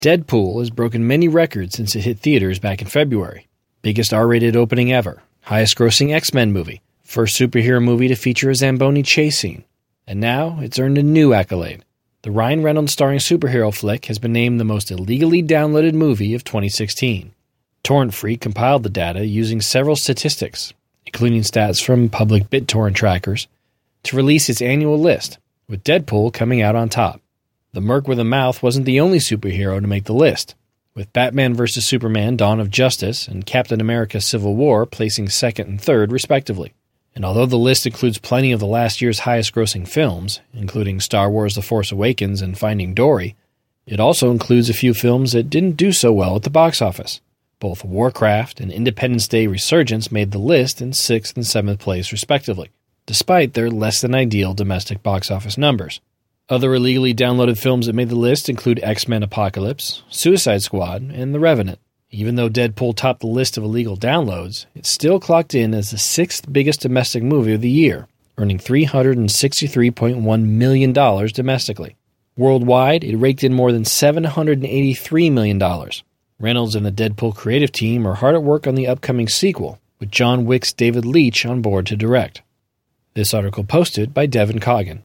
Deadpool has broken many records since it hit theaters back in February. Biggest R-rated opening ever, highest grossing X-Men movie, first superhero movie to feature a Zamboni chase scene. And now it's earned a new accolade. The Ryan Reynolds starring superhero flick has been named the most illegally downloaded movie of 2016. Torrent Freak compiled the data using several statistics, including stats from public BitTorrent trackers, to release its annual list, with Deadpool coming out on top. The Merc with a Mouth wasn't the only superhero to make the list, with Batman vs. Superman Dawn of Justice and Captain America Civil War placing second and third, respectively. And although the list includes plenty of the last year's highest-grossing films, including Star Wars The Force Awakens and Finding Dory, it also includes a few films that didn't do so well at the box office. Both Warcraft and Independence Day Resurgence made the list in 6th and 7th place, respectively, despite their less-than-ideal domestic box office numbers. Other illegally downloaded films that made the list include X-Men Apocalypse, Suicide Squad, and The Revenant. Even though Deadpool topped the list of illegal downloads, it still clocked in as the 6th biggest domestic movie of the year, earning $363.1 million domestically. Worldwide, it raked in more than $783 million. Reynolds and the Deadpool creative team are hard at work on the upcoming sequel, with John Wick's David Leitch on board to direct. This article posted by Devin Coggin.